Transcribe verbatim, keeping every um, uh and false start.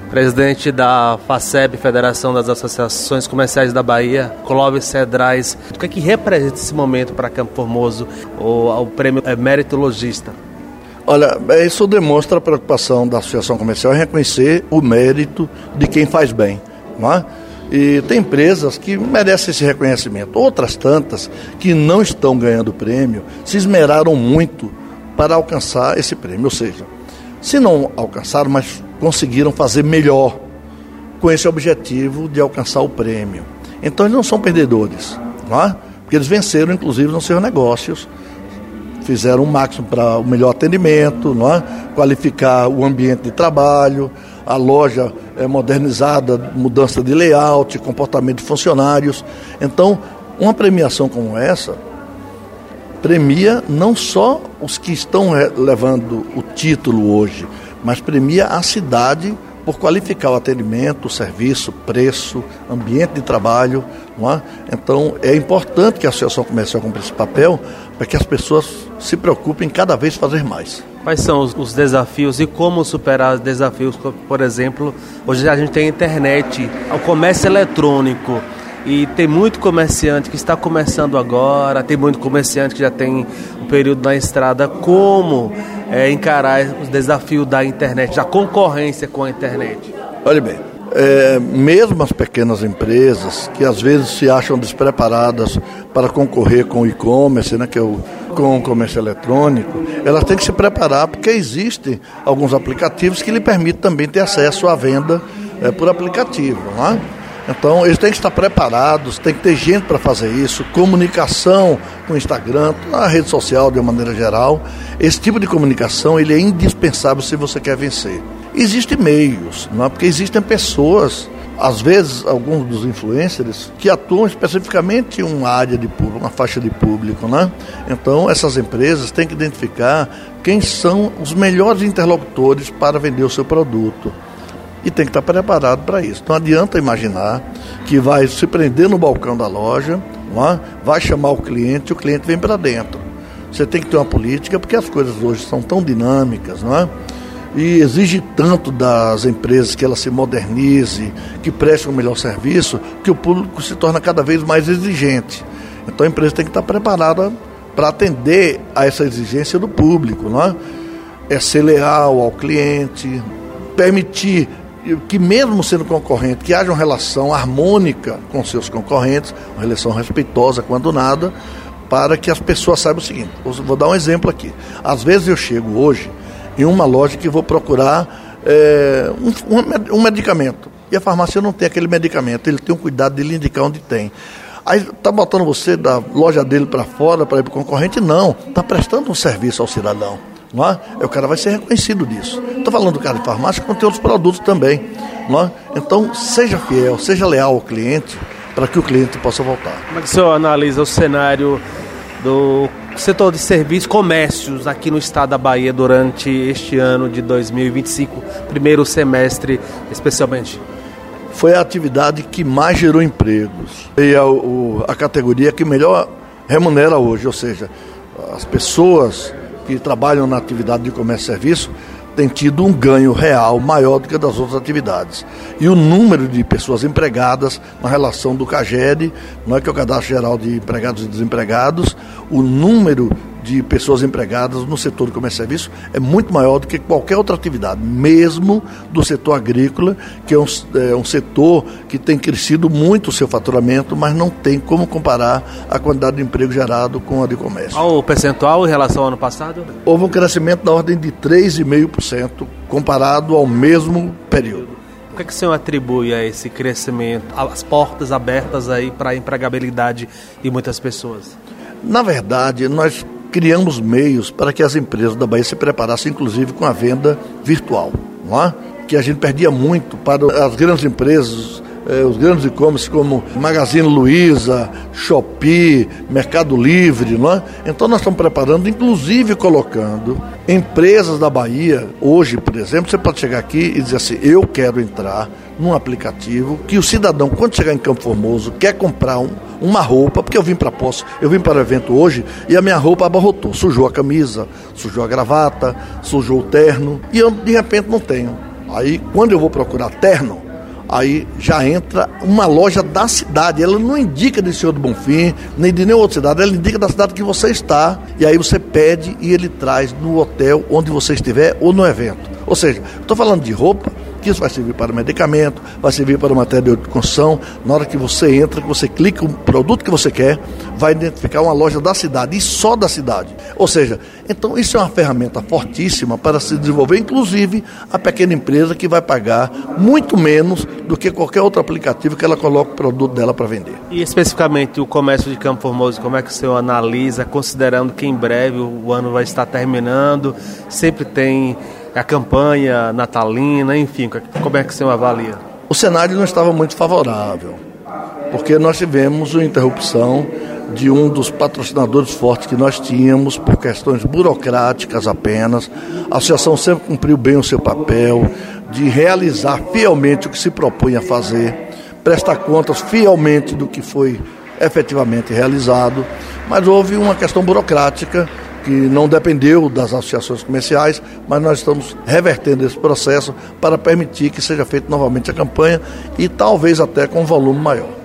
Presidente da FACEB, Federação das Associações Comerciais da Bahia, Clóvis Cedrais, o que é que representa esse momento para Campo Formoso, o, o prêmio Mérito Logista? Olha, isso demonstra a preocupação da Associação Comercial em reconhecer o mérito de quem faz bem, não é? E tem empresas que merecem esse reconhecimento, outras tantas que não estão ganhando prêmio, se esmeraram muito para alcançar esse prêmio, ou seja, se não alcançaram, mas conseguiram fazer melhor com esse objetivo de alcançar o prêmio. Então eles não são perdedores, não é? Porque eles venceram inclusive nos seus negócios, fizeram o máximo para o melhor atendimento, não é? Qualificar o ambiente de trabalho, a loja é modernizada, mudança de layout, comportamento de funcionários. Então, uma premiação como essa premia não só os que estão levando o título hoje, mas premia a cidade por qualificar o atendimento, o serviço, preço, ambiente de trabalho, não é? Então, é importante que a Associação Comercial cumpra esse papel para que as pessoas se preocupem cada vez fazer mais. Quais são os, os desafios e como superar os desafios? Por exemplo, hoje a gente tem a internet, o comércio eletrônico, e tem muito comerciante que está começando agora, tem muito comerciante que já tem um período na estrada. Como é, encarar os desafios da internet, da concorrência com a internet? Olha bem, é, mesmo as pequenas empresas que às vezes se acham despreparadas para concorrer com o e-commerce, né, que é o, com o comércio eletrônico, elas têm que se preparar porque existem alguns aplicativos que lhe permitem também ter acesso à venda é, por aplicativo, não é? Então, eles têm que estar preparados, tem que ter gente para fazer isso, comunicação com o Instagram, na rede social de uma maneira geral. Esse tipo de comunicação ele é indispensável se você quer vencer. Existem meios, não é? Porque existem pessoas, às vezes, alguns dos influencers, que atuam especificamente em uma área de público, uma faixa de público, né? Então, essas empresas têm que identificar quem são os melhores interlocutores para vender o seu produto. E tem que estar preparado para isso. Não adianta imaginar que vai se prender no balcão da loja, não é? Vai chamar o cliente e o cliente vem para dentro. Você tem que ter uma política, porque as coisas hoje são tão dinâmicas, não é? E exige tanto das empresas que elas se modernizem, que prestem um melhor serviço, que o público se torna cada vez mais exigente. Então a empresa tem que estar preparada para atender a essa exigência do público, não é? É ser leal ao cliente, permitir que mesmo sendo concorrente, que haja uma relação harmônica com seus concorrentes, uma relação respeitosa quando nada, para que as pessoas saibam o seguinte. Vou dar um exemplo aqui. Às vezes eu chego hoje em uma loja que vou procurar é, um, um medicamento, e a farmácia não tem aquele medicamento, ele tem um cuidado de lhe indicar onde tem. Aí está botando você da loja dele para fora, para ir para o concorrente? Não, está prestando um serviço ao cidadão. Não é? O cara vai ser reconhecido disso. Estou falando do cara de farmácia, como tem outros produtos também. Não é? Então, seja fiel, seja leal ao cliente, para que o cliente possa voltar. Como é que o senhor analisa o cenário do setor de serviços, comércios aqui no estado da Bahia durante este ano de dois mil e vinte e cinco, primeiro semestre especialmente? Foi a atividade que mais gerou empregos. E a, o, a categoria que melhor remunera hoje, ou seja, as pessoas que trabalham na atividade de comércio e serviço têm tido um ganho real maior do que das outras atividades. E o número de pessoas empregadas na relação do CAGED, não é que é o Cadastro Geral de Empregados e Desempregados, o número de pessoas empregadas no setor de comércio e serviço é muito maior do que qualquer outra atividade, mesmo do setor agrícola, que é um, é um setor que tem crescido muito o seu faturamento, mas não tem como comparar a quantidade de emprego gerado com a de comércio. Qual o percentual em relação ao ano passado? Houve um crescimento na ordem de três vírgula cinco por cento comparado ao mesmo período. O que, é que o senhor atribui a esse crescimento, as portas abertas aí para a empregabilidade de muitas pessoas? Na verdade, nós criamos meios para que as empresas da Bahia se preparassem, inclusive, com a venda virtual, não é? Que a gente perdia muito para as grandes empresas, eh, os grandes e-commerce como Magazine Luiza, Shopee, Mercado Livre, não é? Então nós estamos preparando, inclusive colocando empresas da Bahia. Hoje, por exemplo, você pode chegar aqui e dizer assim, eu quero entrar num aplicativo que o cidadão, quando chegar em Campo Formoso, quer comprar um, uma roupa, porque eu vim para Poço, eu vim para o evento hoje e a minha roupa abarrotou, sujou a camisa, sujou a gravata, sujou o terno e eu de repente não tenho Aí, quando eu vou procurar terno, aí já entra uma loja da cidade. Ela não indica de Senhor do Bonfim, nem de nenhuma outra cidade, ela indica da cidade que você está. E aí você pede e ele traz no hotel onde você estiver ou no evento. Ou seja, estou falando de roupa, que isso vai servir para medicamento, vai servir para matéria de construção. Na hora que você entra, que você clica o produto que você quer, vai identificar uma loja da cidade e só da cidade. Ou seja, então isso é uma ferramenta fortíssima para se desenvolver, inclusive a pequena empresa que vai pagar muito menos do que qualquer outro aplicativo que ela coloque o produto dela para vender. E especificamente o comércio de Campo Formoso, como é que o senhor analisa, considerando que em breve o ano vai estar terminando, sempre tem a campanha natalina, enfim, como é que o senhor avalia? O cenário não estava muito favorável, porque nós tivemos uma interrupção de um dos patrocinadores fortes que nós tínhamos por questões burocráticas apenas. A associação sempre cumpriu bem o seu papel de realizar fielmente o que se propunha a fazer, prestar contas fielmente do que foi efetivamente realizado, mas houve uma questão burocrática que não dependeu das associações comerciais, mas nós estamos revertendo esse processo para permitir que seja feita novamente a campanha e talvez até com um volume maior.